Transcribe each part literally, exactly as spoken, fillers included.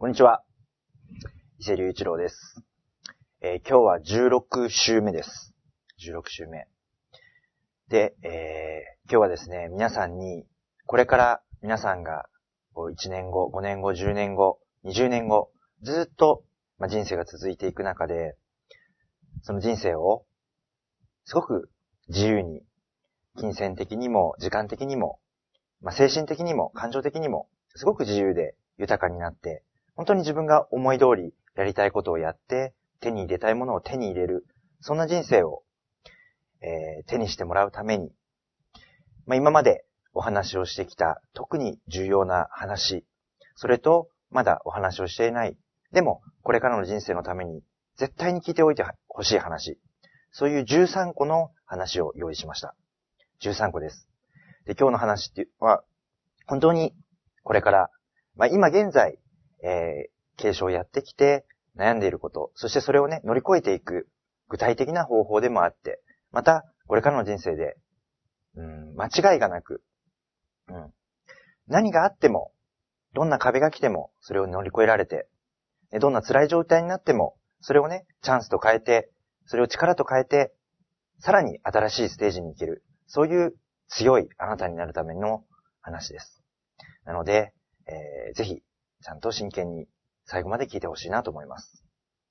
こんにちは。伊勢隆一郎です。えー、今日はじゅうろく週目です。じゅうろく週目。で、えー、今日はですね、皆さんに、これから皆さんがいちねんご、ごねんご、じゅうねんご、にじゅうねんご、ずっと、まあ、人生が続いていく中で、その人生をすごく自由に、金銭的にも時間的にも、まあ、精神的にも感情的にも、すごく自由で豊かになって、本当に自分が思い通りやりたいことをやって、手に入れたいものを手に入れる、そんな人生を、えー、手にしてもらうために、まあ、今までお話をしてきた特に重要な話、それとまだお話をしていない、でもこれからの人生のために絶対に聞いておいてほしい話、そういうじゅうさんこの話を用意しました。じゅうさんこです。で、今日の話っていうのは、本当にこれから、まあ、今現在、えー、継承をやってきて悩んでいること、そしてそれをね、乗り越えていく具体的な方法でもあって、また、これからの人生で、うん、間違いがなく、うん、何があっても、どんな壁が来ても、それを乗り越えられて、どんな辛い状態になっても、それをね、チャンスと変えて、それを力と変えて、さらに新しいステージに行ける、そういう強いあなたになるための話です。なので、えー、ぜひ、ちゃんと真剣に最後まで聞いてほしいなと思います。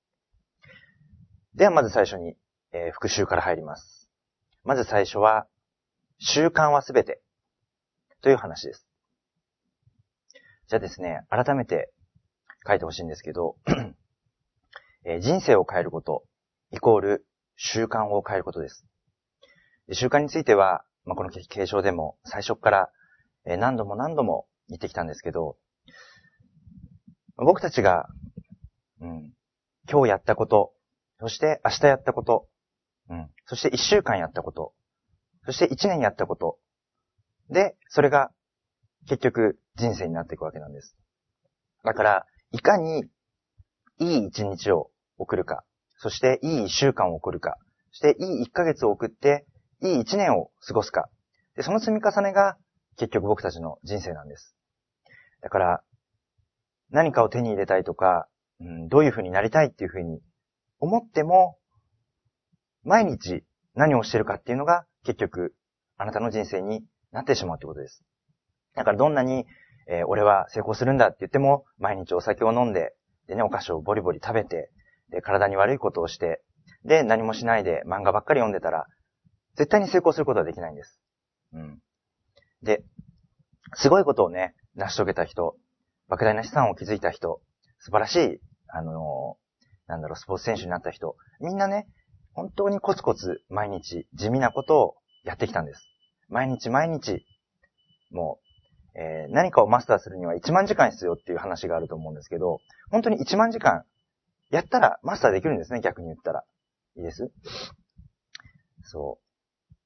ではまず最初に、えー、復習から入ります。まず最初は、習慣はすべてという話です。じゃあですね、改めて書いてほしいんですけど、えー、人生を変えることイコール習慣を変えることです。で習慣については、まあ、この継承でも最初から、えー、何度も何度も言ってきたんですけど、僕たちが、うん、今日やったこと、そして明日やったこと、うん、そして一週間やったこと、そして一年やったこと、で、それが結局人生になっていくわけなんです。だから、いかにいい一日を送るか、そしていい一週間を送るか、そしていい一ヶ月を送って、いい一年を過ごすか。で、その積み重ねが結局僕たちの人生なんです。だから、何かを手に入れたいとか、うん、どういう風になりたいっていう風に思っても、毎日何をしてるかっていうのが結局あなたの人生になってしまうってことです。だからどんなに、えー、俺は成功するんだって言っても、毎日お酒を飲んで、でね、お菓子をボリボリ食べて、で、体に悪いことをして、で、何もしないで漫画ばっかり読んでたら、絶対に成功することはできないんです。うん。で、すごいことをね、成し遂げた人、莫大な資産を築いた人、素晴らしい、あのー、なんだろう、スポーツ選手になった人、みんなね、本当にコツコツ毎日地味なことをやってきたんです。毎日毎日、もう、えー、何かをマスターするにはいちまんじかん必要っていう話があると思うんですけど、本当にいちまんじかんやったらマスターできるんですね、逆に言ったら。いいです？そう。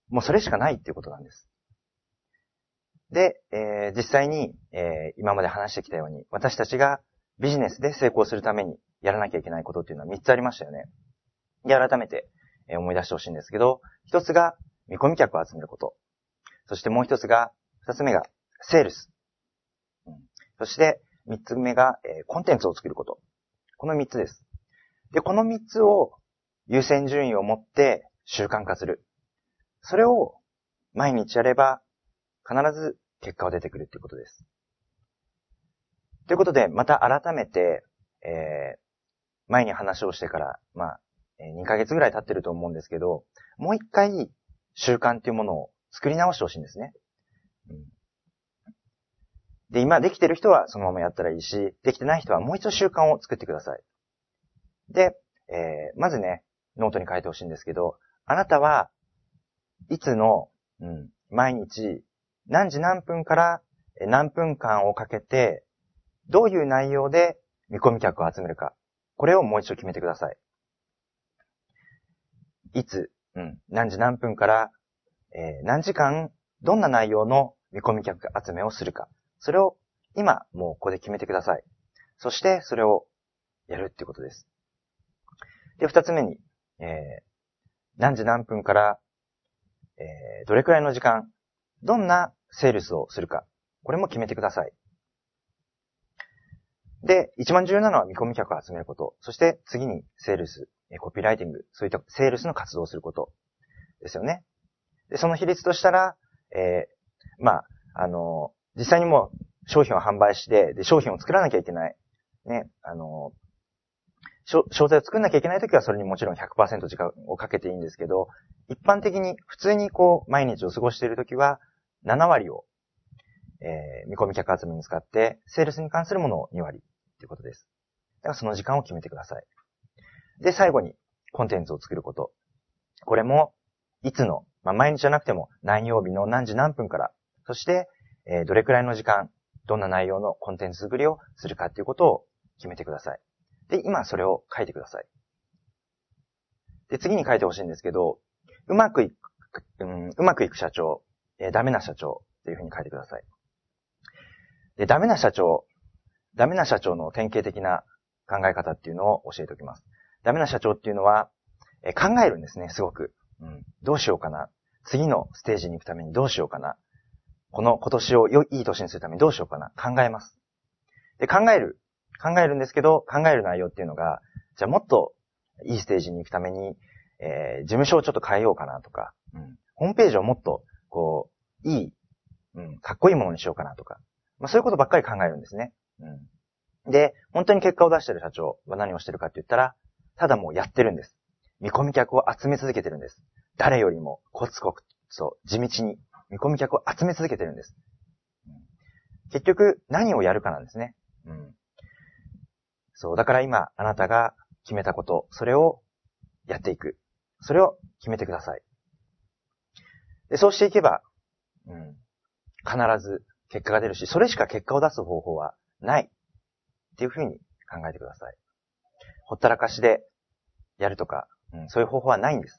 もうそれしかないっていうことなんです。で、えー、実際に、えー、今まで話してきたように、私たちがビジネスで成功するためにやらなきゃいけないことっていうのはみっつありましたよね。で、改めて思い出してほしいんですけど、一つが見込み客を集めること。そしてもう一つが、二つ目がセールス。うん、そして三つ目が、えー、コンテンツを作ること。この三つです。で、この三つを優先順位を持って習慣化する。それを毎日やれば必ず結果が出てくるっていうことです。ということで、また改めて、えー、前に話をしてから、まあ、にかげつぐらい経ってると思うんですけど、もう一回習慣っていうものを作り直してほしいんですね。うん、で、今できてる人はそのままやったらいいし、できてない人はもう一度習慣を作ってください。で、えー、まずね、ノートに書いてほしいんですけど、あなたはいつの、うん、毎日何時何分から何分間をかけて、どういう内容で見込み客を集めるか。これをもう一度決めてください。いつ、うん、何時何分から、えー、何時間、どんな内容の見込み客集めをするか。それを今、もうここで決めてください。そして、それをやるっていうことです。で、二つ目に、えー、何時何分から、えー、どれくらいの時間、どんなセールスをするか。これも決めてください。 で、一番重要なのは見込み客を集めること。そして次にセールス、コピーライティング、そういったセールスの活動をすることですよね。で、その比率としたら、えー、まあ、あの、実際にもう商品を販売して、で、商品を作らなきゃいけない。ね、あの、商材を作んなきゃいけないときはそれにもちろん ひゃくパーセント 時間をかけていいんですけど、一般的に普通にこう毎日を過ごしているときはなな割を、えー、見込み客集めに使って、セールスに関するものをに割ということです。だからその時間を決めてください。で、最後にコンテンツを作ること。これもいつの、まあ、毎日じゃなくても何曜日の何時何分から、そして、えー、どれくらいの時間、どんな内容のコンテンツ作りをするかということを決めてください。で、今それを書いてください。で、次に書いてほしいんですけど、うまくいく、うん、うまくいく社長、えー、ダメな社長っていうふうに書いてください。で、ダメな社長、ダメな社長の典型的な考え方っていうのを教えておきます。ダメな社長っていうのは、えー、考えるんですね、すごく。うん、どうしようかな。次のステージに行くためにどうしようかな。この今年を良い、いい年にするためにどうしようかな。考えます。で、考える。考えるんですけど、考える内容っていうのが、じゃあもっといいステージに行くために、えー、事務所をちょっと変えようかなとか、うん、ホームページをもっと、こう、いい、うん、かっこいいものにしようかなとか、まあ、そういうことばっかり考えるんですね。うん、で、本当に結果を出している社長は何をしてるかって言ったら、ただもうやってるんです。見込み客を集め続けてるんです。誰よりもコツコツと地道に見込み客を集め続けてるんです。うん、結局、何をやるかなんですね。うんそう、だから今、あなたが決めたこと、それをやっていく。それを決めてください。で、そうしていけば、うん、必ず結果が出るし、それしか結果を出す方法はない。っていうふうに考えてください。ほったらかしでやるとか、うん、そういう方法はないんです。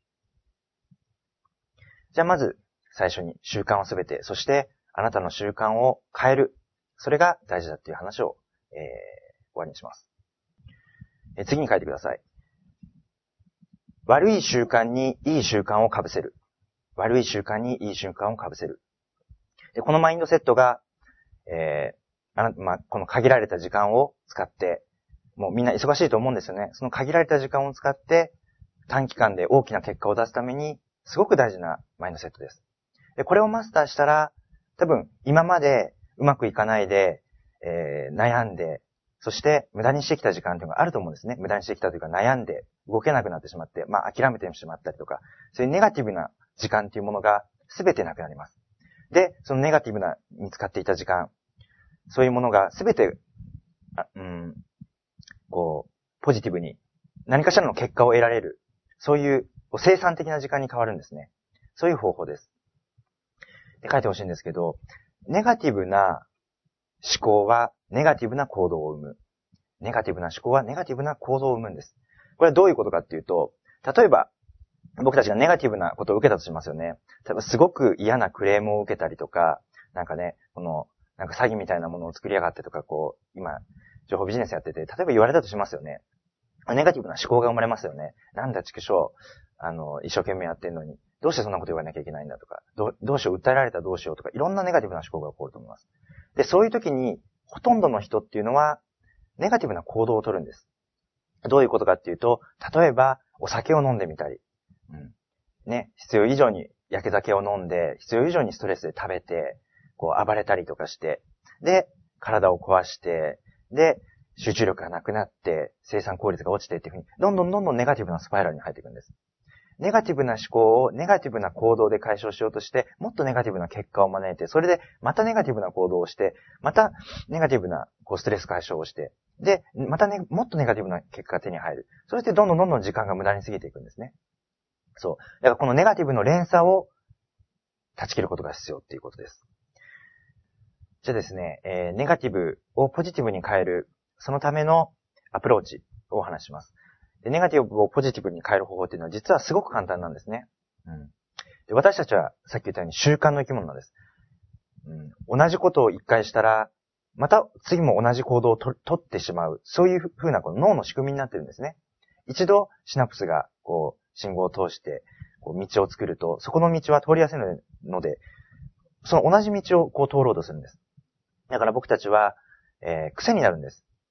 じゃあまず、最初に習慣をすべて、そしてあなたの習慣を変える。それが大事だっていう話を、えー終わりにします。え次に書いてください。悪い習慣にいい習慣を被せる。悪い習慣にいい習慣を被せる。でこのマインドセットが、えーあなまあ、この限られた時間を使って、もうみんな忙しいと思うんですよね。その限られた時間を使って、短期間で大きな結果を出すために、すごく大事なマインドセットです。でこれをマスターしたら、多分今までうまくいかないで、えー、悩んで、そして無駄にしてきた時間というのがあると思うんですね。無駄にしてきたというか悩んで動けなくなってしまって、まあ諦めてしまったりとか、そういうネガティブな時間というものが全てなくなります。で、そのネガティブなに使っていた時間、そういうものが全て、あうん、こう、ポジティブに何かしらの結果を得られる、そういう生産的な時間に変わるんですね。そういう方法です。で書いてほしいんですけど、ネガティブな思考はネガティブな行動を生む。ネガティブな思考はネガティブな行動を生むんです。これはどういうことかっていうと、例えば、僕たちがネガティブなことを受けたとしますよね。例えばすごく嫌なクレームを受けたりとか、なんかね、この、なんか詐欺みたいなものを作りやがってとか、こう、今、情報ビジネスやってて、例えば言われたとしますよね。ネガティブな思考が生まれますよね。なんだ、畜生、あの、一生懸命やってんのに、どうしてそんなこと言わなきゃいけないんだとか、どう、どうしよう、訴えられたらどうしようとか、いろんなネガティブな思考が起こると思います。で、そういう時に、ほとんどの人っていうのは、ネガティブな行動を取るんです。どういうことかっていうと、例えば、お酒を飲んでみたり、うん、ね、必要以上に焼け酒を飲んで、必要以上にストレスで食べて、こう暴れたりとかして、で、体を壊して、で、集中力がなくなって、生産効率が落ちてっていうふうに、どんどんどんどんネガティブなスパイラルに入っていくんです。ネガティブな思考をネガティブな行動で解消しようとして、もっとネガティブな結果を招いて、それでまたネガティブな行動をして、またネガティブなこうストレス解消をして、で、またね、もっとネガティブな結果が手に入る。そしてどんどんどんどん時間が無駄に過ぎていくんですね。そう。だからこのネガティブの連鎖を断ち切ることが必要っていうことです。じゃあですね、えー、ネガティブをポジティブに変える、そのためのアプローチをお話しします。でネガティブをポジティブに変える方法っていうのは実はすごく簡単なんですね。うん、で私たちはさっき言ったように習慣の生き物なんです。うん、同じことを一回したら、また次も同じ行動をと取ってしまう。そういうふうなこの脳の仕組みになってるんですね。一度シナプスがこう信号を通してこう道を作ると、そこの道は通りやすいので、その同じ道をこう通ろうとするんです。だから僕たちは、えー、癖になるんです。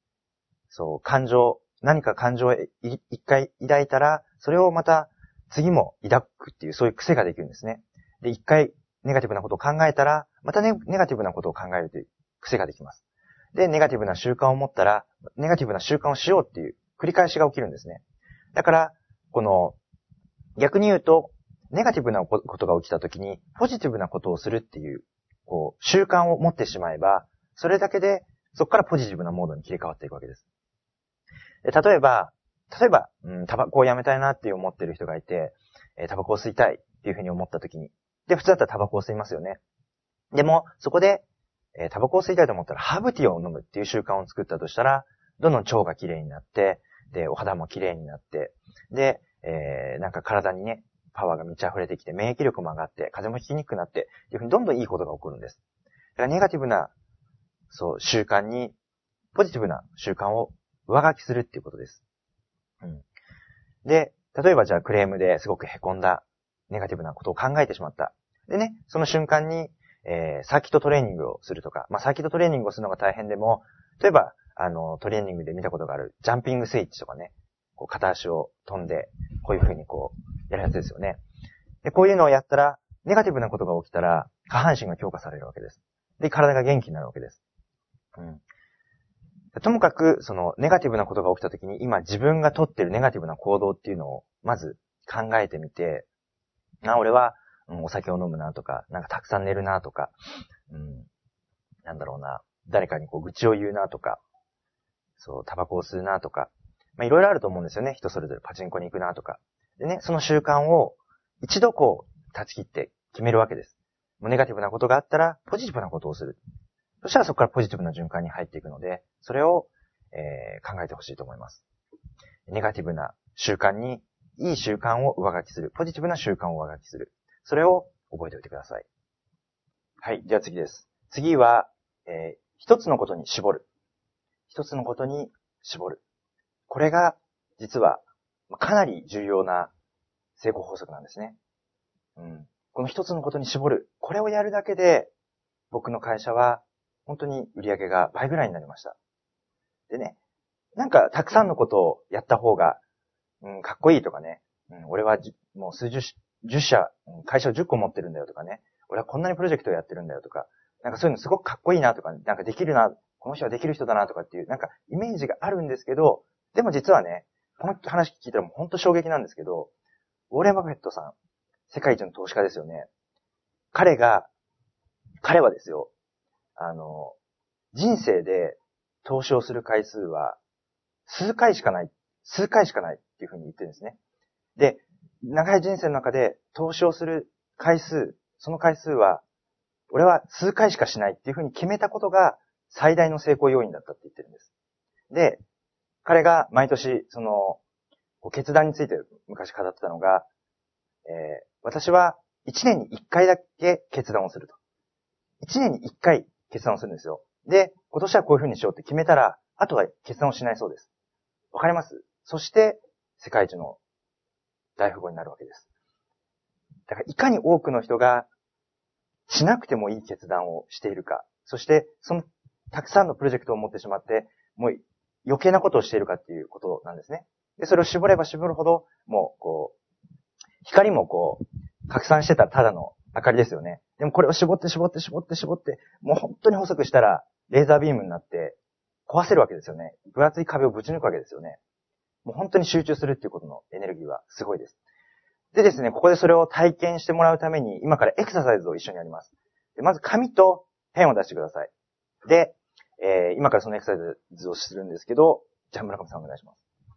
そう、感情、何か感情を一回抱いたら、それをまた次も抱くっていう、そういう癖ができるんですね。で、一回ネガティブなことを考えたら、またネガティブなことを考えるという癖ができます。で、ネガティブな習慣を持ったら、ネガティブな習慣をしようっていう繰り返しが起きるんですね。だから、この、逆に言うと、ネガティブなことが起きたときに、ポジティブなことをするっていう、こう、習慣を持ってしまえば、それだけで、そこからポジティブなモードに切り替わっていくわけです。で例えば、例えば、うん、タバコをやめたいなって思ってる人がいて、えー、タバコを吸いたいっていうふうに思ったときに、で、普通だったらタバコを吸いますよね。でも、そこで、えー、タバコを吸いたいと思ったら、ハーブティーを飲むっていう習慣を作ったとしたら、どんどん腸が綺麗になって、で、お肌も綺麗になって、で、えー、なんか体にね、パワーが満ち溢れてきて、免疫力も上がって、風邪もひきにくくなって、っていうふうにどんどんいいことが起こるんです。だからネガティブな、そう、習慣に、ポジティブな習慣を上書きするっていうことです。うん。で、例えばじゃあクレームですごく凹んだ、ネガティブなことを考えてしまった。でね、その瞬間に、えー、サーキットトレーニングをするとか、まあ、サーキットトレーニングをするのが大変でも、例えば、あの、トレーニングで見たことがある、ジャンピングスイッチとかね、こう片足を飛んで、こういう風にこう、やるやつですよね。で、こういうのをやったら、ネガティブなことが起きたら、下半身が強化されるわけです。で、体が元気になるわけです。うん。ともかく、その、ネガティブなことが起きたときに、今自分が取っているネガティブな行動っていうのを、まず考えてみて、あ、俺は、うん、お酒を飲むなとか、なんかたくさん寝るなとか、うん、なんだろうな、誰かにこう愚痴を言うなとか、そう、タバコを吸うなとか、まあいろいろあると思うんですよね。人それぞれパチンコに行くなとか。でね、その習慣を一度こう、断ち切って決めるわけです。もうネガティブなことがあったら、ポジティブなことをする。そしたらそこからポジティブな循環に入っていくので、それを、えー、考えてほしいと思います。ネガティブな習慣に、いい習慣を上書きする。ポジティブな習慣を上書きする。それを覚えておいてください。はい。では次です。次は、えー、一つのことに絞る。一つのことに絞る。これが、実は、かなり重要な成功法則なんですね。うん。この一つのことに絞る。これをやるだけで、僕の会社は、本当に売り上げが倍ぐらいになりました。でね、なんか、たくさんのことをやった方が、うん、かっこいいとかね、うん、俺はもう数十、十社、会社をじゅっこ持ってるんだよとかね、俺はこんなにプロジェクトをやってるんだよとか、なんかそういうのすごくかっこいいなとか、なんかできるな、この人はできる人だなとかっていう、なんかイメージがあるんですけど、でも実はね、この話聞いたらもう本当衝撃なんですけど、ウォーレン・バフェットさん、世界一の投資家ですよね。彼が、彼はですよ、あの、人生で投資をする回数は数回しかない、数回しかないっていうふうに言ってるんですね。で、長い人生の中で投資をする回数、その回数は、俺は数回しかしないっていうふうに決めたことが最大の成功要因だったって言ってるんです。で、彼が毎年、その、決断について昔語ってたのが、えー、私は一年に一回だけ決断をすると。一年に一回決断をするんですよ。で、今年はこういうふうにしようって決めたら、あとは決断をしないそうです。わかります？そして、世界一の大富豪になるわけです。だから、いかに多くの人がしなくてもいい決断をしているか、そして、その、たくさんのプロジェクトを持ってしまって、もう余計なことをしているかっていうことなんですね。で、それを絞れば絞るほど、もう、こう、光もこう、拡散してたらただの明かりですよね。でもこれを絞って絞って絞って絞って、もう本当に細くしたら、レーザービームになって、壊せるわけですよね。分厚い壁をぶち抜くわけですよね。もう本当に集中するっていうことのエネルギーはすごいです。でですね、ここでそれを体験してもらうために、今からエクササイズを一緒にやります。でまず紙とペンを出してください。で、えー、今からそのエクササイズをするんですけど、じゃあ村上さんお願いします。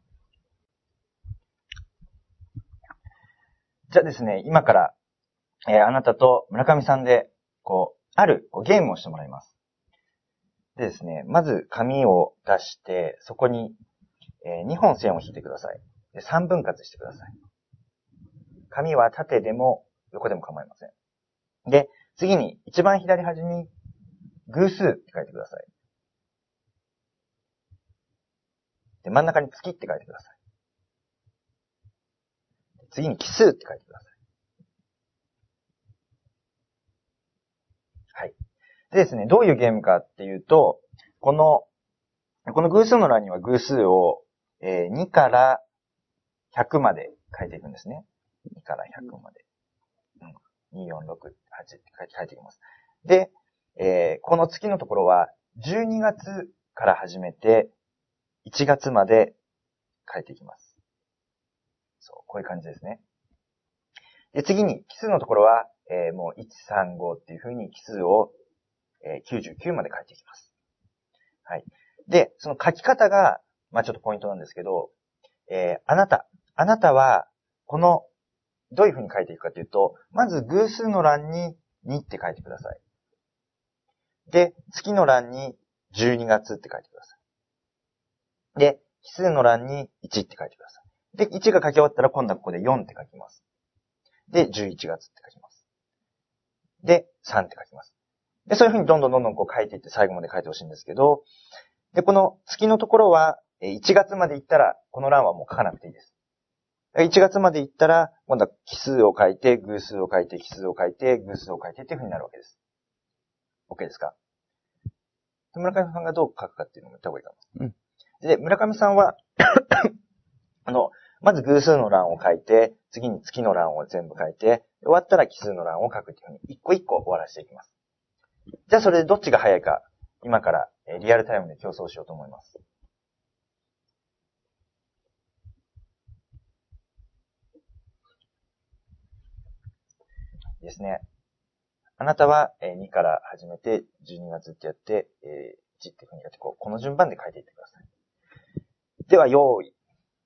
じゃあですね、今から、えー、あなたと村上さんで、こう、あるこうゲームをしてもらいます。でですね、まず紙を出して、そこに、えー、にほん線を引いてください。で、さんぶん割してください。紙は縦でも横でも構いません。で、次に一番左端に偶数って書いてください。で、真ん中に月って書いてください。次に奇数って書いてください。はい。でですね、どういうゲームかっていうと、このこの偶数の欄には偶数を、えー、にからひゃくまで書いていくんですね。にからひゃくまで。うん、に、よん、ろく、はちって書いていきます。で、えー、この月のところは、じゅうにがつから始めて、いちがつまで書いていきます。そう、こういう感じですね。で、次に、奇数のところは、えー、もういち、さん、ごっていう風に奇数を、えー、きゅうじゅうきゅうまで書いていきます。はい。で、その書き方が、まあちょっとポイントなんですけど、えー、あなた、あなたは、この、どういう風に書いていくかというと、まず偶数の欄ににって書いてください。で、月の欄にじゅうにがつって書いてください。で、奇数の欄にいちって書いてください。で、いちが書き終わったら今度はここでよんって書きます。で、じゅういちがつって書きます。で、さんって書きます。で、そういう風にどんどんどんどんこう書いていって最後まで書いてほしいんですけど、で、この月のところは、いちがつまで行ったら、この欄はもう書かなくていいです。いちがつまで行ったら、今度は奇数を書いて、偶数を書いて、奇数を書いて、偶数を書いてっていう風になるわけです。OK ですか？村上さんがどう書くかっていうのも言った方がいいかな。うん。で、村上さんは、あの、まず偶数の欄を書いて、次に月の欄を全部書いて、終わったら奇数の欄を書くっていう風に、一個一個終わらせていきます。じゃあそれでどっちが早いか、今からリアルタイムで競争しようと思います。ですね。あなたはにから始めてじゅうにがつってやって、いちっていう風にやってこう、この順番で書いていってください。では、用意。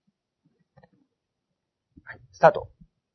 はい、スタート。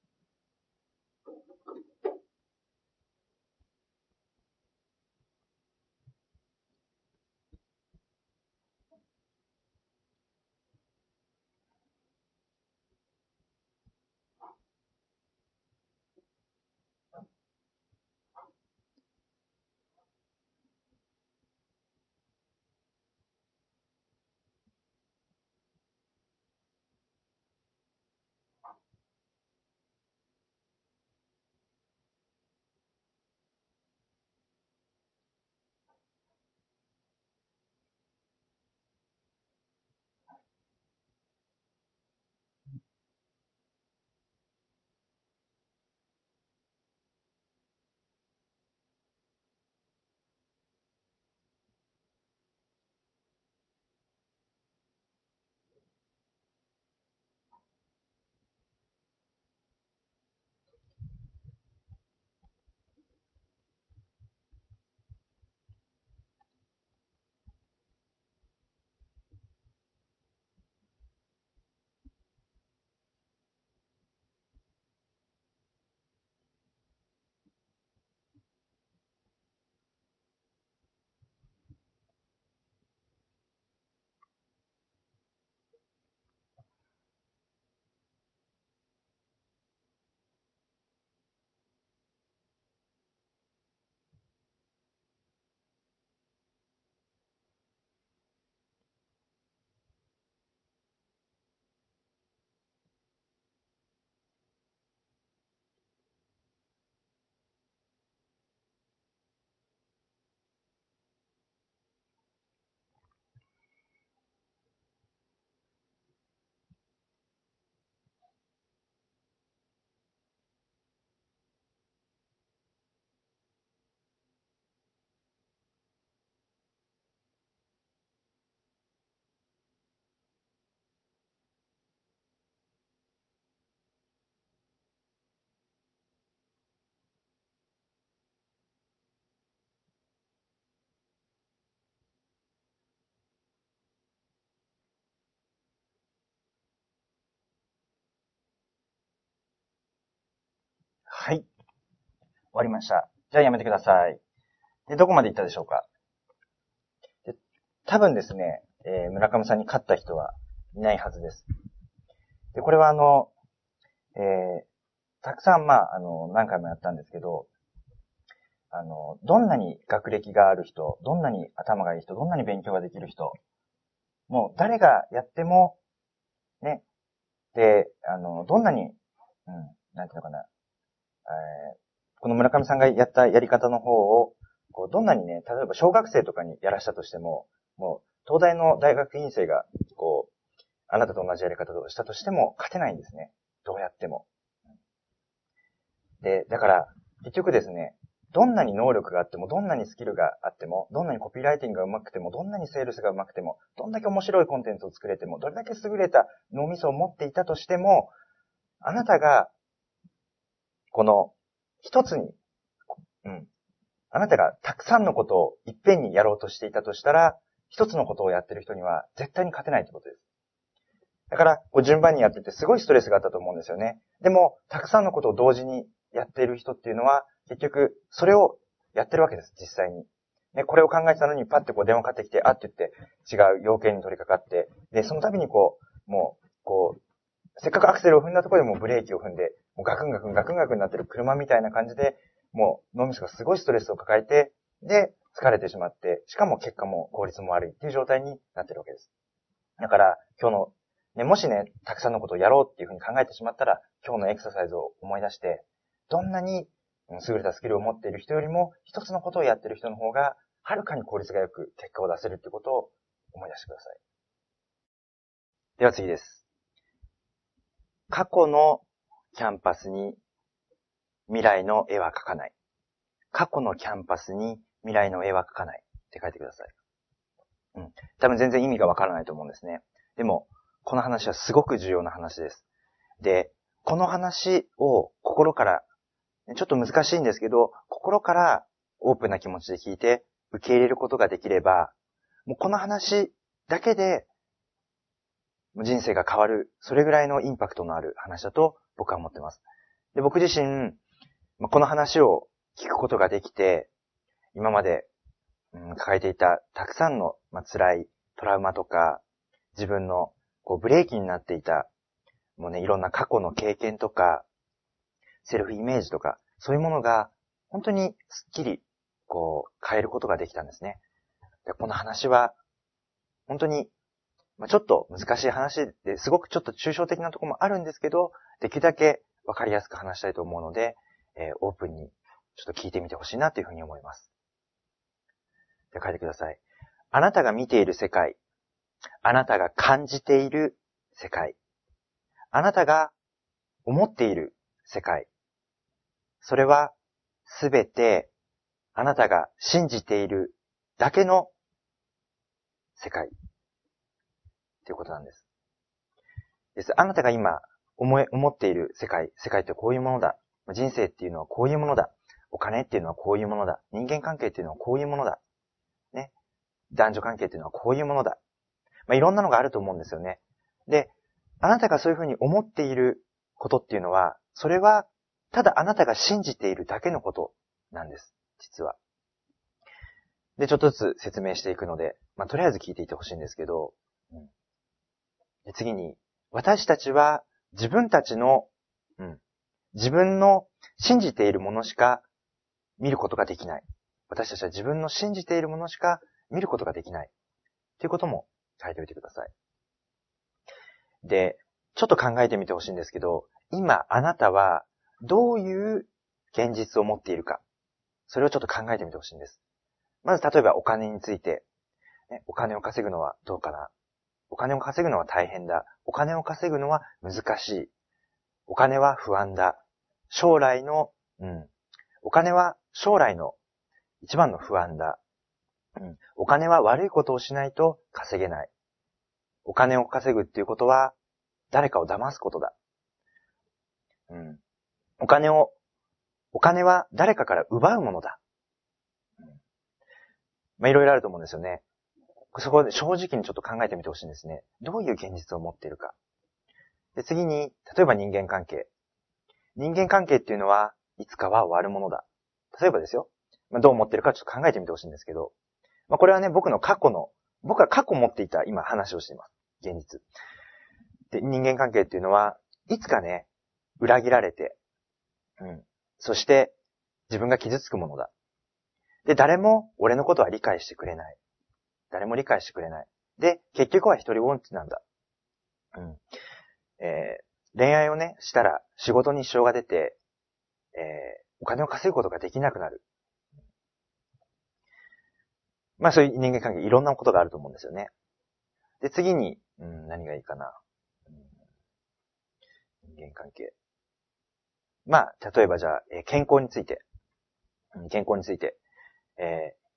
はい。終わりました。じゃあやめてください。で、どこまで行ったでしょうか？で、多分ですね、えー、村上さんに勝った人はいないはずです。で、これはあの、えー、たくさん、まあ、あの、何回もやったんですけど、あの、どんなに学歴がある人、どんなに頭がいい人、どんなに勉強ができる人、もう誰がやっても、ね、で、あの、どんなに、うん、なんていうのかな、えー、この村上さんがやったやり方の方を、こうどんなにね、例えば小学生とかにやらしたとしても、も東大の大学院生が、こう、あなたと同じやり方をしたとしても勝てないんですね。どうやっても。で、だから、結局ですね、どんなに能力があっても、どんなにスキルがあっても、どんなにコピーライティングが上手くても、どんなにセールスが上手くても、どんだけ面白いコンテンツを作れても、どれだけ優れた脳みそを持っていたとしても、あなたが、この、一つに、うん、あなたがたくさんのことをいっぺんにやろうとしていたとしたら、一つのことをやってる人には絶対に勝てないということです。だから、こう順番にやっててすごいストレスがあったと思うんですよね。でも、たくさんのことを同時にやっている人っていうのは、結局、それをやってるわけです、実際に。ね、これを考えてたのに、パッてこう電話かかってきて、あって言って、違う要件に取り掛かって、で、その度にこう、もう、こう、せっかくアクセルを踏んだところでもうブレーキを踏んで、もうガクンガクンガクンガクンになってる車みたいな感じで、もう脳みそがすごいストレスを抱えて、で、疲れてしまって、しかも結果も効率も悪いっていう状態になってるわけです。だから、今日の、ね、もしね、たくさんのことをやろうっていうふうに考えてしまったら、今日のエクササイズを思い出して、どんなに優れたスキルを持っている人よりも、一つのことをやっている人の方が、はるかに効率がよく結果を出せるってことを思い出してください。では次です。過去のキャンパスに未来の絵は描かない。過去のキャンパスに未来の絵は描かないって書いてください。うん。多分全然意味がわからないと思うんですね。でも、この話はすごく重要な話です。で、この話を心から、ちょっと難しいんですけど、心からオープンな気持ちで聞いて受け入れることができれば、もうこの話だけで人生が変わる、それぐらいのインパクトのある話だと僕は思ってます。で、僕自身、この話を聞くことができて、今まで、うん、抱えていたたくさんの、まあ、辛いトラウマとか、自分のこうブレーキになっていた、もうね、いろんな過去の経験とか、セルフイメージとか、そういうものが本当にスッキリこう変えることができたんですね。で、この話は本当にまあ、ちょっと難しい話で、すごくちょっと抽象的なところもあるんですけど、できるだけわかりやすく話したいと思うので、えー、オープンにちょっと聞いてみてほしいなというふうに思います。で、書いてください。あなたが見ている世界、あなたが感じている世界、あなたが思っている世界、それはすべてあなたが信じているだけの世界ということなんです。です。あなたが今思い、思っている世界、世界ってこういうものだ。人生っていうのはこういうものだ。お金っていうのはこういうものだ。人間関係っていうのはこういうものだ。ね。男女関係っていうのはこういうものだ。まあ、いろんなのがあると思うんですよね。で、あなたがそういうふうに思っていることっていうのは、それは、ただあなたが信じているだけのことなんです。実は。で、ちょっとずつ説明していくので、まあ、とりあえず聞いていてほしいんですけど、うん、で次に、私たちは自分たちの、うん、自分の信じているものしか見ることができない。私たちは自分の信じているものしか見ることができない。ということも書いておいてください。で、ちょっと考えてみてほしいんですけど、今あなたはどういう現実を持っているか。それをちょっと考えてみてほしいんです。まず例えばお金について、ね、お金を稼ぐのはどうかな。お金を稼ぐのは大変だ。お金を稼ぐのは難しい。お金は不安だ。将来の、うん。お金は将来の一番の不安だ。うん。お金は悪いことをしないと稼げない。お金を稼ぐっていうことは誰かを騙すことだ。うん。お金を、お金は誰かから奪うものだ。うん、まあ、いろいろあると思うんですよね。そこで正直にちょっと考えてみてほしいんですね。どういう現実を持っているか。で、次に、例えば人間関係。人間関係っていうのはいつかは終わるものだ。例えばですよ。まあ、どう思ってるかちょっと考えてみてほしいんですけど。まあ、これはね、僕の過去の、僕が過去持っていた今話をしています。現実。で、人間関係っていうのは、いつかね、裏切られて、うん。そして、自分が傷つくものだ。で、誰も俺のことは理解してくれない。誰も理解してくれない。で、結局は一人ぼっちなんだ。うん。えー、恋愛をね、したら仕事に支障が出て、えー、お金を稼ぐことができなくなる。 まあそういう人間関係いろんなことがあると思うんですよね。で、次に、うん、何がいいかな。うん、人間関係。まあ、例えばじゃあ、えー健康について。健康について。えー、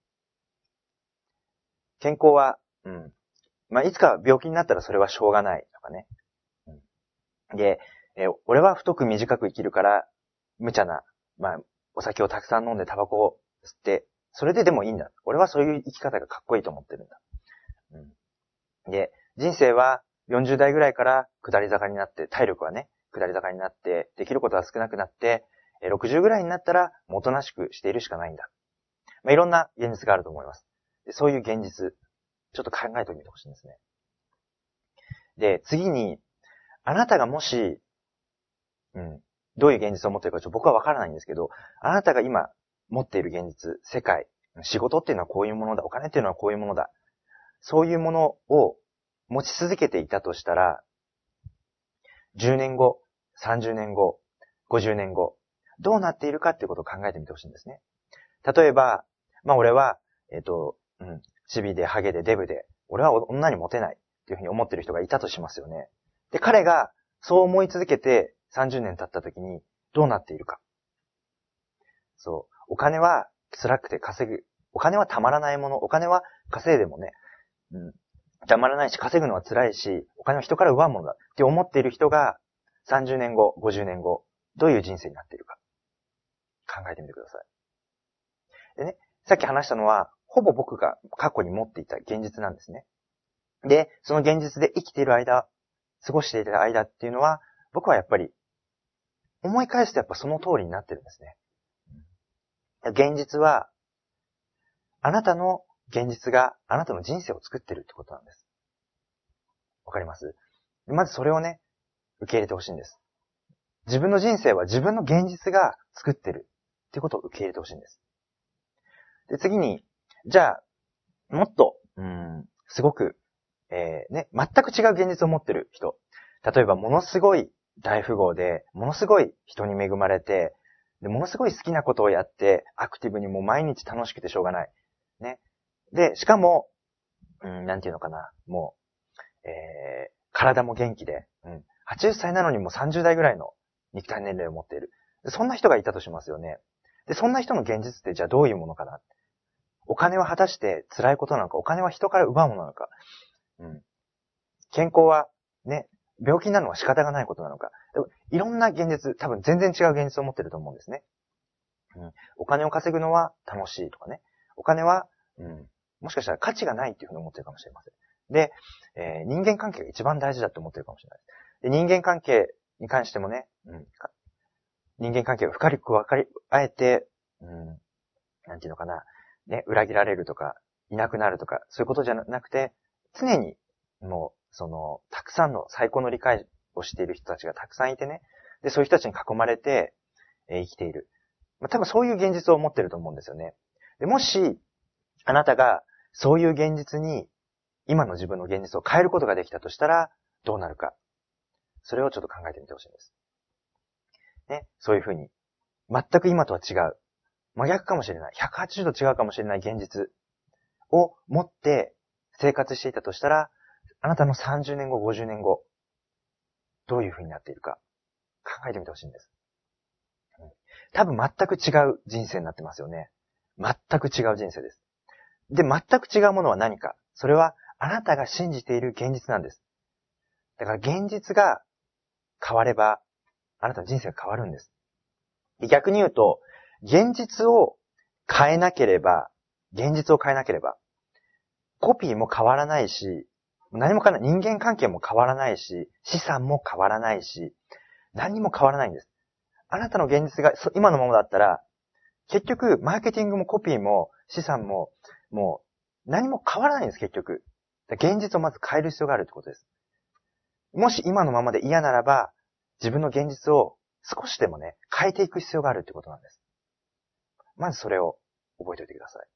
健康は、うん。まあ、いつか病気になったらそれはしょうがないとかね。うん、で、えー、俺は太く短く生きるから、無茶な、まあ、お酒をたくさん飲んでタバコを吸って、それででもいいんだ。俺はそういう生き方がかっこいいと思ってるんだ。うん、で、人生はよんじゅう代ぐらいから下り坂になって、体力はね、下り坂になって、できることは少なくなって、ろくじゅうぐらいになったら、もとなしくしているしかないんだ。まあ、いろんな現実があると思います。でそういう現実、ちょっと考えてみてほしいんですね。で、次に、あなたがもし、うん、どういう現実を持っているかちょっと僕はわからないんですけど、あなたが今持っている現実、世界、仕事っていうのはこういうものだ、お金っていうのはこういうものだ。そういうものを持ち続けていたとしたら、じゅうねんご、さんじゅうねんご、ごじゅうねんご、どうなっているかっていうことを考えてみてほしいんですね。例えば、まあ俺は、えっと、うん、チビでハゲでデブで、俺は女にモテないっていうふうに思ってる人がいたとしますよね。で、彼がそう思い続けてさんじゅうねん経った時にどうなっているか。そう。お金は辛くて稼ぐ。お金はたまらないもの。お金は稼いでもね、うん、たまらないし稼ぐのは辛いし、お金は人から奪うものだって思っている人がさんじゅうねんご、ごじゅうねんご、どういう人生になっているか。考えてみてください。でね、さっき話したのは、ほぼ僕が過去に持っていた現実なんですね。で、その現実で生きている間、過ごしていた間っていうのは、僕はやっぱり、思い返すとやっぱその通りになってるんですね。現実は、あなたの現実があなたの人生を作ってるってことなんです。わかります？まずそれをね、受け入れてほしいんです。自分の人生は自分の現実が作ってるってことを受け入れてほしいんです。で、次に、じゃあ、もっと、うーん、すごく、えー、ね、全く違う現実を持ってる人。例えば、ものすごい大富豪で、ものすごい人に恵まれて、で、ものすごい好きなことをやって、アクティブにもう毎日楽しくてしょうがない。ね。で、しかも、うん、なんていうのかな、もう、えー、体も元気で、うん、はちじゅっさいなのにもうさんじゅう代ぐらいの肉体年齢を持っている。そんな人がいたとしますよね。で、そんな人の現実ってじゃあどういうものかな。お金は果たして辛いことなのか、お金は人から奪うものなのか、うん、健康はね、病気になるのは仕方がないことなのか、いろんな現実、多分全然違う現実を持ってると思うんですね。うん、お金を稼ぐのは楽しいとかね。お金は、うん、もしかしたら価値がないっていうふうに思ってるかもしれません。で、えー、人間関係が一番大事だと思ってるかもしれない。で、人間関係に関してもね、うん、人間関係を深く分かり合えて、うん、なんていうのかな、ね、裏切られるとか、いなくなるとか、そういうことじゃなくて、常に、もう、その、たくさんの最高の理解をしている人たちがたくさんいてね、で、そういう人たちに囲まれて、えー、生きている。まあ、多分そういう現実を持ってると思うんですよね。で、もし、あなたが、そういう現実に、今の自分の現実を変えることができたとしたら、どうなるか。それをちょっと考えてみてほしいんです。ね、そういうふうに、全く今とは違う。真逆かもしれない。ひゃくはちじゅうど違うかもしれない現実を持って生活していたとしたら、あなたのさんじゅうねんご、ごじゅうねんご、どういう風になっているか考えてみてほしいんです。うん、多分全く違う人生になってますよね。全く違う人生です。で、全く違うものは何か。それはあなたが信じている現実なんです。だから現実が変われば、あなたの人生が変わるんです。逆に言うと、現実を変えなければ、現実を変えなければ、コピーも変わらないし、何も変わらない。人間関係も変わらないし、資産も変わらないし、何も変わらないんです。あなたの現実が今のままだったら、結局、マーケティングもコピーも資産も、もう、何も変わらないんです、結局。現実をまず変える必要があるってことです。もし今のままで嫌ならば、自分の現実を少しでもね、変えていく必要があるってことなんです。まずそれを覚えておいてください。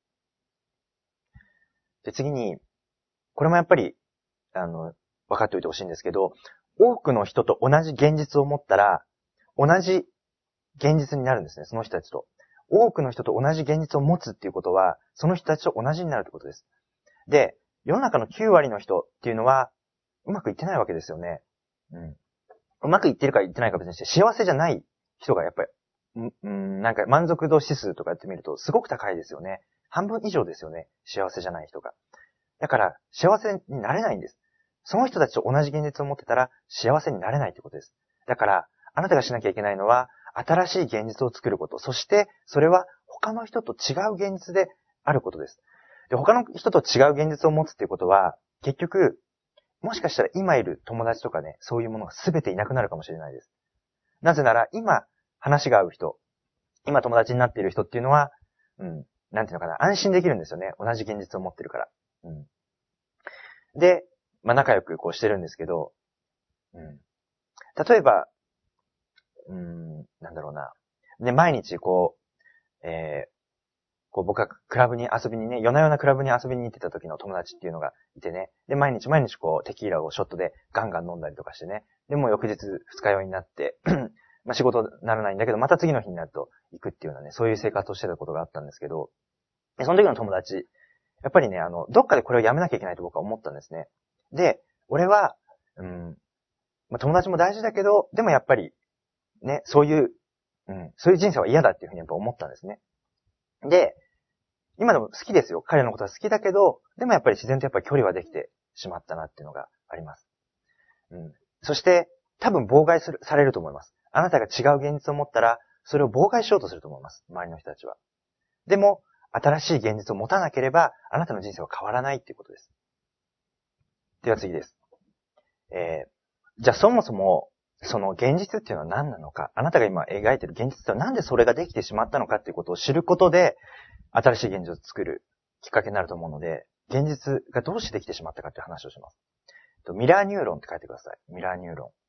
で、次に、これもやっぱり、あの、分かっておいてほしいんですけど、多くの人と同じ現実を持ったら、同じ現実になるんですね、その人たちと。 多くの人と同じ現実を持つっていうことは、その人たちと同じになるってことです。で、世の中のきゅうわりの人っていうのは、うまくいってないわけですよね。うん。うまくいってるかいってないか別にして、幸せじゃない人がやっぱり、うんうん、なんか満足度指数とかやってみると、すごく高いですよね。半分以上ですよね。幸せじゃない人が。だから、幸せになれないんです。その人たちと同じ現実を持ってたら、幸せになれないってことです。だから、あなたがしなきゃいけないのは、新しい現実を作ること。そして、それは他の人と違う現実であることです。で、他の人と違う現実を持つっていうことは、結局、もしかしたら今いる友達とかね、そういうものが全ていなくなるかもしれないです。なぜなら、今、話が合う人、今友達になっている人っていうのは、うん、なんていうのかな、安心できるんですよね。同じ現実を持ってるから。うん、で、まあ、仲良くこうしてるんですけど、うん、例えば、うん、なんだろうな。で、毎日こう、えー、こう僕がクラブに遊びにね、夜な夜なクラブに遊びに行ってた時の友達っていうのがいてね。で、毎日毎日こうテキーラをショットでガンガン飲んだりとかしてね。で、もう翌日二日酔いになって、まあ仕事にならないんだけど、また次の日になると行くっていうようなね、そういう生活をしてたことがあったんですけど、でその時の友達、やっぱりね、あの、どっかでこれをやめなきゃいけないと僕は思ったんですね。で、俺は、うん、まあ友達も大事だけど、でもやっぱり、ね、そういう、うん、そういう人生は嫌だっていうふうにやっぱ思ったんですね。で、今でも好きですよ。彼のことは好きだけど、でもやっぱり自然とやっぱり距離はできてしまったなっていうのがあります。うん。そして、多分妨害する、されると思います。あなたが違う現実を持ったら、それを妨害しようとすると思います。周りの人たちは。でも、新しい現実を持たなければ、あなたの人生は変わらないっていうことです。では次です。えー、じゃあそもそも、その現実っていうのは何なのか、あなたが今描いている現実ってなんでそれができてしまったのかっていうことを知ることで、新しい現実を作るきっかけになると思うので、現実がどうしてできてしまったかっていう話をします。ミラーニューロンって書いてください。ミラーニューロン。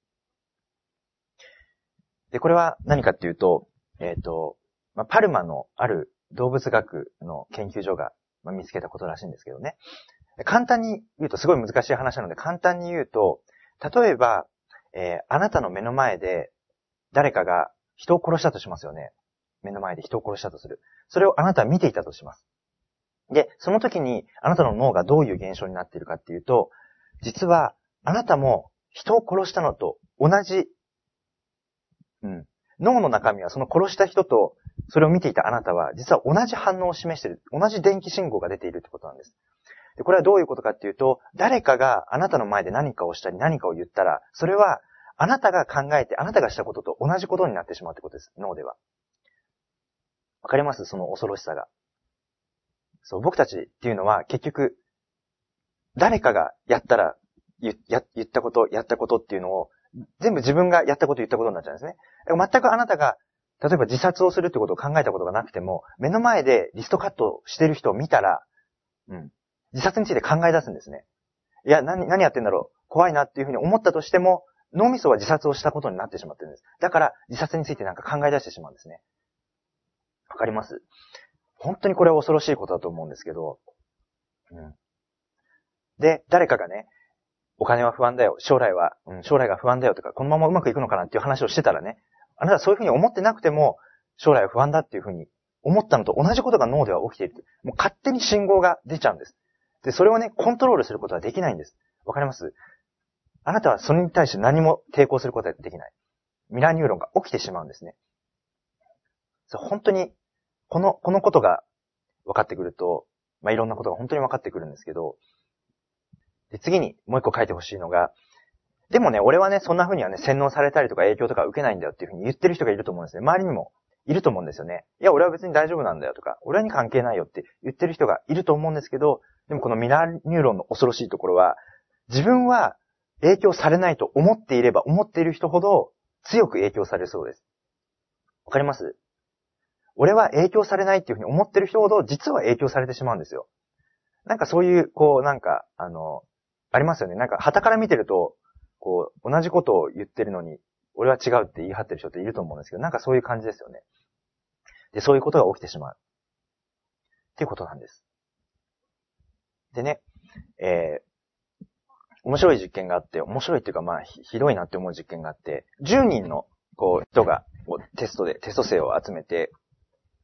で、これは何かっていうと、えっと、まあ、パルマのある動物学の研究所が見つけたことらしいんですけどね。簡単に言うと、すごい難しい話なので、簡単に言うと、例えば、えー、あなたの目の前で誰かが人を殺したとしますよね。目の前で人を殺したとする。それをあなたは見ていたとします。で、その時にあなたの脳がどういう現象になっているかっていうと、実はあなたも人を殺したのと同じ、うん、脳の中身はその殺した人とそれを見ていたあなたは実は同じ反応を示している。同じ電気信号が出ているってことなんです。で、これはどういうことかっていうと、誰かがあなたの前で何かをしたり何かを言ったら、それはあなたが考えてあなたがしたことと同じことになってしまうってことです。脳では。わかります？その恐ろしさが。そう、僕たちっていうのは結局、誰かがやったら、言, や言ったこと、やったことっていうのを、全部自分がやったこと言ったことになっちゃうんですね。全くあなたが、例えば自殺をするってことを考えたことがなくても、目の前でリストカットしてる人を見たら、うん、自殺について考え出すんですね。いや、何、何やってんだろう、怖いなっていうふうに思ったとしても、脳みそは自殺をしたことになってしまってるんです。だから、自殺についてなんか考え出してしまうんですね。わかります？本当にこれは恐ろしいことだと思うんですけど、うん、で、誰かがね、お金は不安だよ、将来は、うん、将来が不安だよとか、このままうまくいくのかなっていう話をしてたらね、あなたはそういうふうに思ってなくても、将来は不安だっていうふうに思ったのと同じことが脳では起きている。もう勝手に信号が出ちゃうんです。で、それをね、コントロールすることはできないんです。わかります？あなたはそれに対して何も抵抗することはできない。ミラーニューロンが起きてしまうんですね。そう、本当に、この、このことが分かってくると、まあ、いろんなことが本当に分かってくるんですけど、で、次にもう一個書いてほしいのが、でもね、俺はね、そんな風にはね、洗脳されたりとか影響とか受けないんだよっていう風に言ってる人がいると思うんですね。周りにもいると思うんですよね。いや、俺は別に大丈夫なんだよとか、俺に関係ないよって言ってる人がいると思うんですけど、でもこのミラーニューロンの恐ろしいところは、自分は影響されないと思っていれば思っている人ほど強く影響されそうです。わかります？俺は影響されないっていう風に思ってる人ほど実は影響されてしまうんですよ。なんかそういう、こう、なんか、あの、ありますよね。なんか、傍から見てると、こう、同じことを言ってるのに、俺は違うって言い張ってる人っていると思うんですけど、なんかそういう感じですよね。で、そういうことが起きてしまう。っていうことなんです。でね、えー、面白い実験があって、面白いっていうか、まあ、ひ、ひどいなって思う実験があって、じゅうにんの、こう、人が、こうテストで、テスト生を集めて、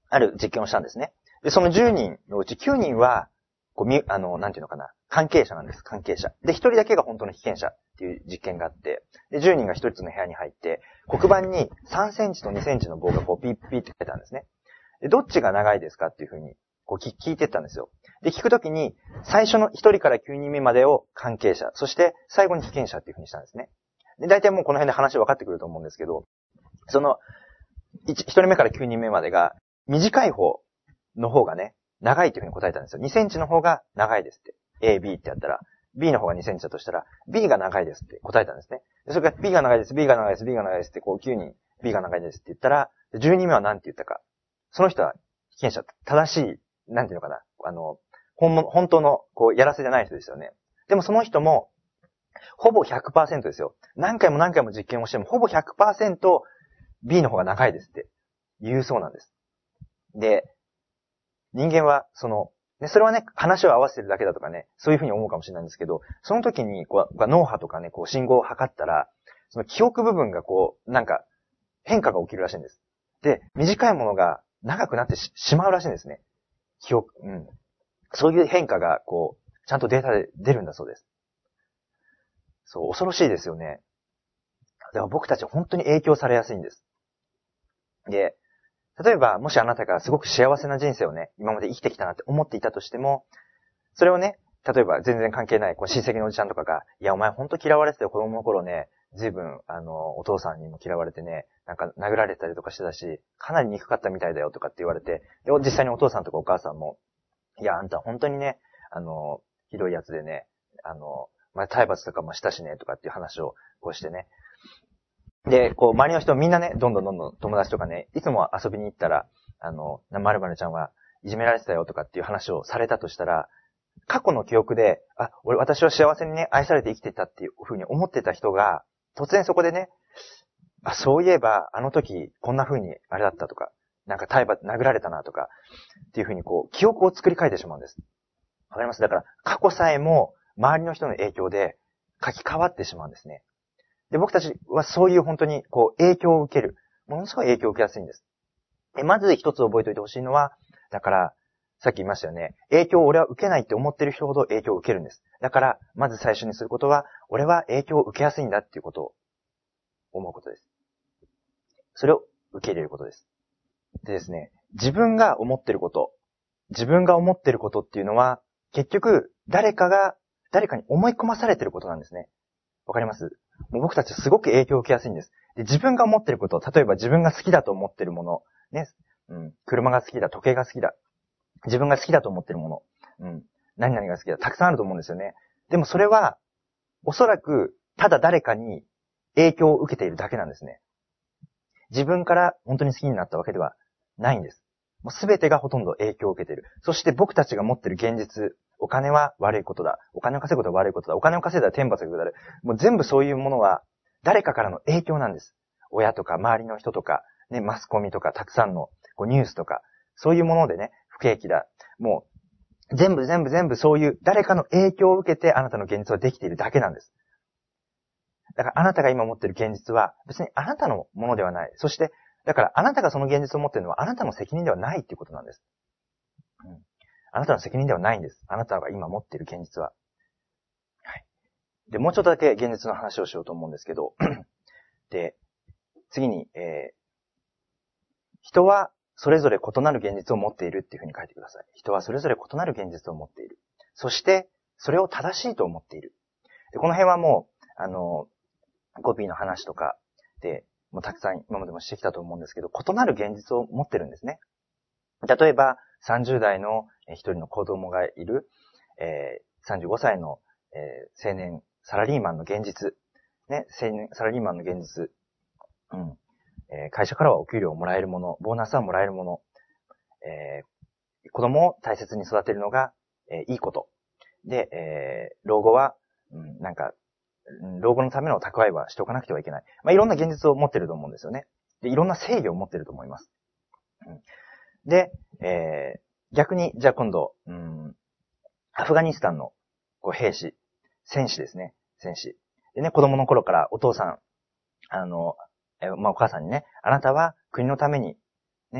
ある実験をしたんですね。で、そのじゅうにんのうちきゅうにんは、こう、み、あの、なんていうのかな、関係者なんです、関係者。で、ひとりだけが本当の被験者っていう実験があって、で、じゅうにんがひとつの部屋に入って、黒板にさんセンチとにセンチの棒がこう、ピッピッって書いてあるんですね。で、どっちが長いですかっていうふうに、こう聞、聞いてったんですよ。で、聞くときに、最初のひとりからきゅうにんめまでを関係者、そして最後に被験者っていうふうにしたんですね。で、大体もうこの辺で話分かってくると思うんですけど、その、ひとりめからきゅうにんめまでが、短い方の方がね、長いっていうふうに答えたんですよ。にセンチの方が長いですって。A、B ってやったら、B の方がにセンチだとしたら、B が長いですって答えたんですね。でそれから B が長いです、B が長いです、B が長いですって、こうきゅうにん、B が長いですって言ったら、じゅうにんめは何て言ったか。その人は被験者、正しい、なんていうのかな、あの、本物、本当の、こう、やらせじゃない人ですよね。でもその人も、ほぼ ひゃくパーセント ですよ。何回も何回も実験をしても、ほぼ ひゃくパーセントB の方が長いですって言うそうなんです。で、人間は、その、ね、それはね、話を合わせてるだけだとかね、そういうふうに思うかもしれないんですけど、その時に、こう、脳波とかね、こう、信号を測ったら、その記憶部分がこう、なんか、変化が起きるらしいんです。で、短いものが長くなってし、しまうらしいんですね。記憶、うん。そういう変化が、こう、ちゃんとデータで出るんだそうです。そう、恐ろしいですよね。だから僕たち本当に影響されやすいんです。で、例えば、もしあなたがすごく幸せな人生をね、今まで生きてきたなって思っていたとしても、それをね、例えば全然関係ない、こう親戚のおじちゃんとかが、いや、お前ほんと嫌われてたよ、子供の頃ね、随分、あの、お父さんにも嫌われてね、なんか殴られたりとかしてたし、かなり憎かったみたいだよとかって言われて、で、実際にお父さんとかお母さんも、いや、あんた本当にね、あの、ひどいやつでね、あの、まあ、体罰とかもしたしね、とかっていう話をこうしてね、で、こう、周りの人みんなね、どんどんどんどん友達とかね、いつも遊びに行ったら、あの、〇〇ちゃんはいじめられてたよとかっていう話をされたとしたら、過去の記憶で、あ、俺、私は幸せにね、愛されて生きてたっていう風に思ってた人が、突然そこでね、あ、そういえば、あの時、こんな風にあれだったとか、なんか体罰、殴られたなとか、っていう風にこう、記憶を作り変えてしまうんです。わかります？だから、過去さえも、周りの人の影響で書き換わってしまうんですね。で、僕たちはそういう本当に、こう、影響を受ける。ものすごい影響を受けやすいんです。で、まず一つ覚えておいてほしいのは、だから、さっき言いましたよね。影響を俺は受けないって思ってる人ほど影響を受けるんです。だから、まず最初にすることは、俺は影響を受けやすいんだっていうことを思うことです。それを受け入れることです。でですね、自分が思ってること、自分が思ってることっていうのは、結局、誰かが、誰かに思い込まされてることなんですね。わかります？もう僕たちすごく影響を受けやすいんです。で、自分が思ってること、例えば自分が好きだと思ってるもの、ね、うん、車が好きだ、時計が好きだ、自分が好きだと思ってるもの、うん、何々が好きだ、たくさんあると思うんですよね。でもそれは、おそらく、ただ誰かに影響を受けているだけなんですね。自分から本当に好きになったわけではないんです。もうすべてがほとんど影響を受けている。そして僕たちが持っている現実、お金は悪いことだ。お金を稼ぐことは悪いことだ。お金を稼いだら天罰が下る。もう全部そういうものは誰かからの影響なんです。親とか周りの人とか、ね、マスコミとかたくさんのこうニュースとか、そういうものでね、不景気だ。もう全部全部全部そういう誰かの影響を受けてあなたの現実はできているだけなんです。だからあなたが今持っている現実は別にあなたのものではない。そしてだからあなたがその現実を持っているのはあなたの責任ではないっていうことなんです。うん、あなたの責任ではないんです。あなたが今持っている現実は。はい。で、もうちょっとだけ現実の話をしようと思うんですけど、で、次に、えー、人はそれぞれ異なる現実を持っているっていうふうに書いてください。人はそれぞれ異なる現実を持っている。そして、それを正しいと思っている。で、この辺はもう、あの、コピーの話とかで、もうたくさん今までもしてきたと思うんですけど、異なる現実を持ってるんですね。例えば、さんじゅう代の一人の子供がいる、えー、さんじゅうごさいの、えー、青年サラリーマンの現実。ね、青年サラリーマンの現実。うん。えー、会社からはお給料をもらえるもの、ボーナスはもらえるもの。えー、子供を大切に育てるのが、えー、いいこと。で、えー、老後は、うん、なんか、老後のための蓄えはしておかなくてはいけない。まあ、いろんな現実を持ってると思うんですよね。で、いろんな正義を持ってると思います。うん、で、えー、逆に、じゃあ今度、うん、アフガニスタンのこう兵士、戦士ですね。戦士。でね、子供の頃からお父さん、あの、えまあ、お母さんにね、あなたは国のために、ね、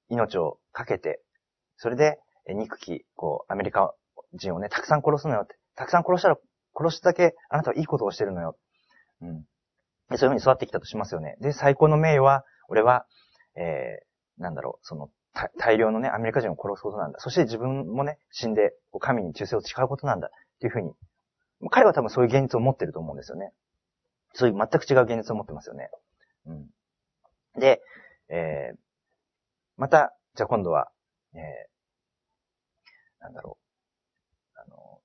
命をかけて、それで、憎き、こう、アメリカ人をね、たくさん殺すのよって。たくさん殺したら、殺すだけ、あなたはいいことをしてるのよ。うん。でそういうふうに育ってきたとしますよね。で、最高の名誉は、俺は、えー、なんだろう、その、大量のね、アメリカ人を殺すことなんだ。そして自分もね、死んで、神に忠誠を誓うことなんだ。っていうふうに。彼は多分そういう現実を持ってると思うんですよね。そういう全く違う現実を持ってますよね。うん。で、えー、また、じゃあ今度は、えー、なんだろう。あの、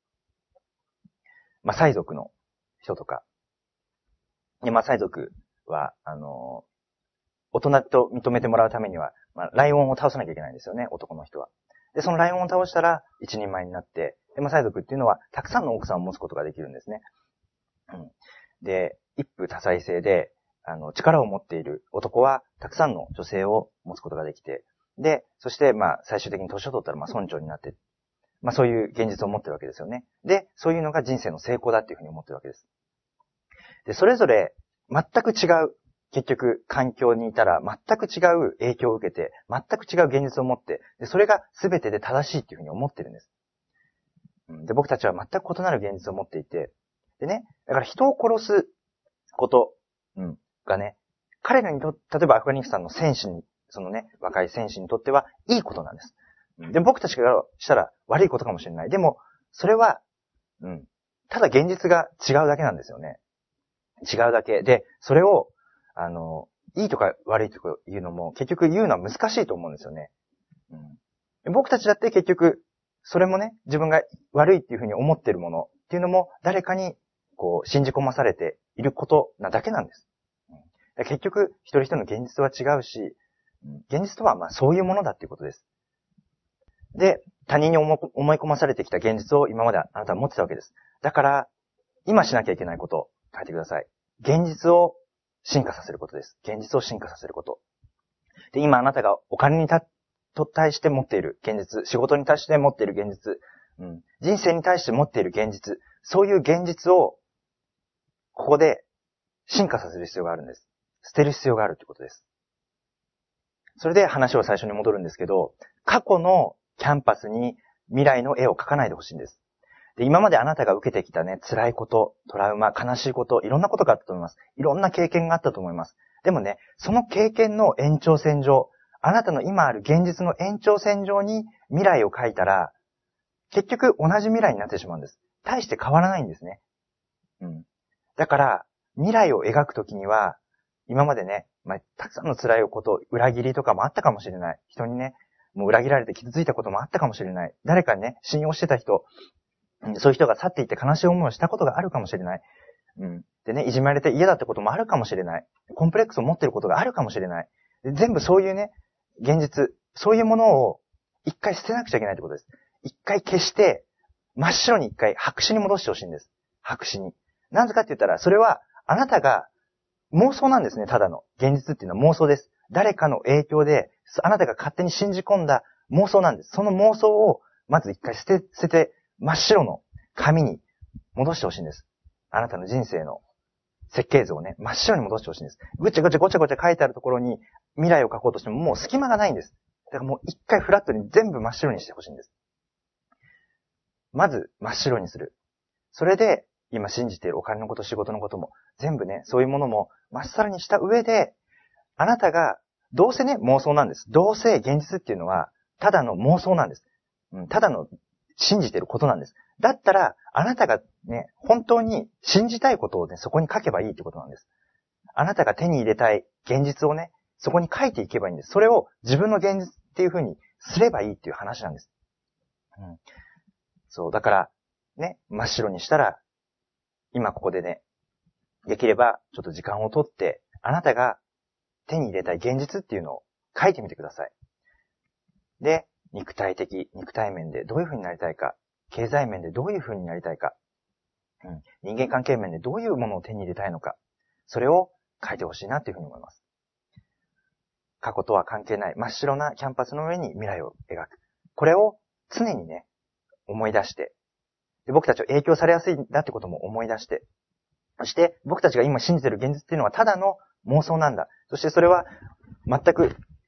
マサイ族の人とか。で、マサイ族は、あの、大人と認めてもらうためには、まあ、ライオンを倒さなきゃいけないんですよね、男の人は。で、そのライオンを倒したら一人前になって、で、マサイ族っていうのは、たくさんの奥さんを持つことができるんですね。うん。で、一夫多妻制で、あの、力を持っている男は、たくさんの女性を持つことができて、で、そして、まあ、最終的に年を取ったら、まあ、村長になって、まあ、そういう現実を持ってるわけですよね。で、そういうのが人生の成功だっていうふうに思ってるわけです。で、それぞれ、全く違う、結局、環境にいたら、全く違う影響を受けて、全く違う現実を持って、で、それが全てで正しいっていうふうに思ってるんです。で、僕たちは全く異なる現実を持っていて、でね、だから人を殺すこと、うん、がね、彼らにと、例えばアフガニスタンの戦士に、そのね、若い戦士にとってはいいことなんです。で、僕たちからしたら悪いことかもしれない。でも、それは、うん、ただ現実が違うだけなんですよね。違うだけ。で、それを、あの、いいとか悪いとか言うのも、結局言うのは難しいと思うんですよね。うん、僕たちだって結局、それもね、自分が悪いっていうふうに思ってるものっていうのも、誰かに、こう、信じ込まされていることなだけなんです。うん、結局、一人一人の現実は違うし、現実とはまあそういうものだっていうことです。で、他人に思い込まされてきた現実を今まであなたは持ってたわけです。だから、今しなきゃいけないことを書いてください。現実を進化させることです。現実を進化させること。で、今あなたがお金にたと対して持っている現実、仕事に対して持っている現実、うん、人生に対して持っている現実、そういう現実を、ここで進化させる必要があるんです。捨てる必要があるということです。それで話を最初に戻るんですけど、過去のキャンパスに未来の絵を描かないでほしいんです。で、今まであなたが受けてきたね、辛いこと、トラウマ、悲しいこと、いろんなことがあったと思います。いろんな経験があったと思います。でもね、その経験の延長線上、あなたの今ある現実の延長線上に未来を描いたら、結局同じ未来になってしまうんです。大して変わらないんですね。うん。だから、未来を描くときには、今までね、まあ、たくさんの辛いこと、裏切りとかもあったかもしれない。人にね、もう裏切られて傷ついたこともあったかもしれない。誰かにね、信用してた人、そういう人が去っていって悲しい思いをしたことがあるかもしれない。うん。でね、いじめられて嫌だってこともあるかもしれない。コンプレックスを持っていることがあるかもしれない。で全部そういうね、現実、そういうものを一回捨てなくちゃいけないってことです。一回消して、真っ白に一回白紙に戻してほしいんです。白紙に。なぜかって言ったら、それはあなたが妄想なんですね、ただの。現実っていうのは妄想です。誰かの影響で、あなたが勝手に信じ込んだ妄想なんです。その妄想を、まず一回捨て、捨てて、真っ白の紙に戻してほしいんです。あなたの人生の設計図をね、真っ白に戻してほしいんです。ぐちゃぐちゃごちゃごちゃ書いてあるところに未来を書こうとしてももう隙間がないんです。だからもう一回フラットに全部真っ白にしてほしいんです。まず真っ白にする。それで、今信じているお金のこと、仕事のことも、全部ね、そういうものも真っさらにした上で、あなたが、どうせね、妄想なんです。どうせ現実っていうのは、ただの妄想なんです。うん、ただの信じていることなんです。だったら、あなたがね、本当に信じたいことをね、そこに書けばいいってことなんです。あなたが手に入れたい現実をね、そこに書いていけばいいんです。それを自分の現実っていう風にすればいいっていう話なんです。うん、そう、だから、ね、真っ白にしたら、今ここでね、できればちょっと時間をとって、あなたが手に入れたい現実っていうのを書いてみてください。で、肉体的、肉体面でどういう風になりたいか、経済面でどういう風になりたいか、うん、人間関係面でどういうものを手に入れたいのか、それを書いてほしいなっていう風に思います。過去とは関係ない真っ白なキャンパスの上に未来を描く。これを常にね、思い出して、で僕たちは影響されやすいんだってことも思い出して、そして僕たちが今信じている現実っていうのはただの妄想なんだ。そしてそれは全く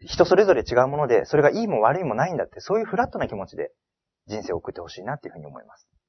人それぞれ違うもので、それがいいも悪いもないんだって、そういうフラットな気持ちで人生を送ってほしいなっていうふうに思います。